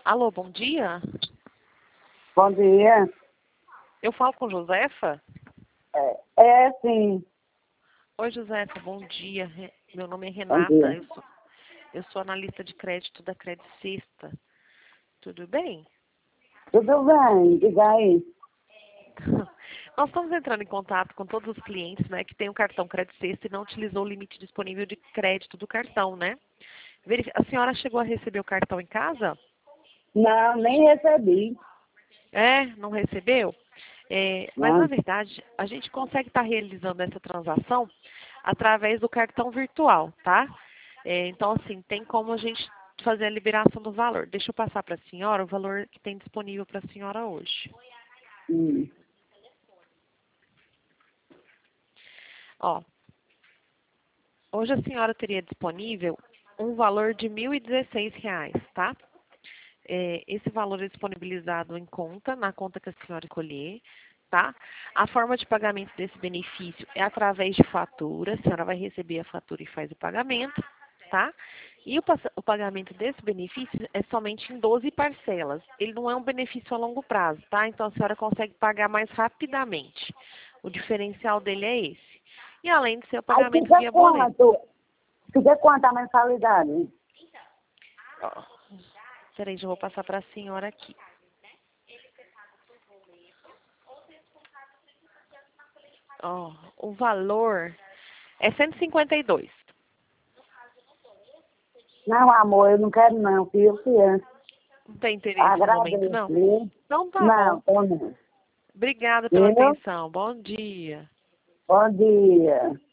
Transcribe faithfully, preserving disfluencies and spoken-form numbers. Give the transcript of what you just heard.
Alô, bom dia. Bom dia. Eu falo com Josefa? É, é sim. Oi, Josefa, bom dia. Re- Meu nome é Bom Renata. dia. Eu sou, eu sou analista de crédito da Credit Sexta. Tudo bem? Tudo bem, diga aí. Nós estamos entrando em contato com todos os clientes, né, que têm o cartão Credit Sexta e não utilizou o limite disponível de crédito do cartão, né? Verif- A senhora chegou a receber o cartão em casa? Não, nem recebi. É, não recebeu? É, mas, na Não. verdade, a gente consegue estar realizando essa transação através do cartão virtual, tá? É, então, assim, tem como a gente fazer a liberação do valor. Deixa eu passar para a senhora o valor que tem disponível para a senhora hoje. Hum. Ó, hoje a senhora teria disponível um valor de mil e dezesseis reais, tá? É, esse valor é disponibilizado em conta, na conta que a senhora escolher, tá? A forma de pagamento desse benefício é através de fatura. A senhora vai receber a fatura e faz o pagamento, tá? E o, passa- o pagamento desse benefício é somente em doze parcelas. Ele não é um benefício a longo prazo, tá? Então a senhora consegue pagar mais rapidamente. O diferencial dele é esse. E além de ser o Aí pagamento fica via boleto. quanto? Fica quanto a mensalidade? Ó, peraí, já vou passar para a senhora aqui. Ó, o valor é cento e cinquenta e dois. Não, amor, eu não quero não, filho, filho. Não tem interesse no momento, Agradeço, não? viu? Então tá bom. Não, tô não. Obrigada pela Viu? atenção. Bom dia. Bom dia.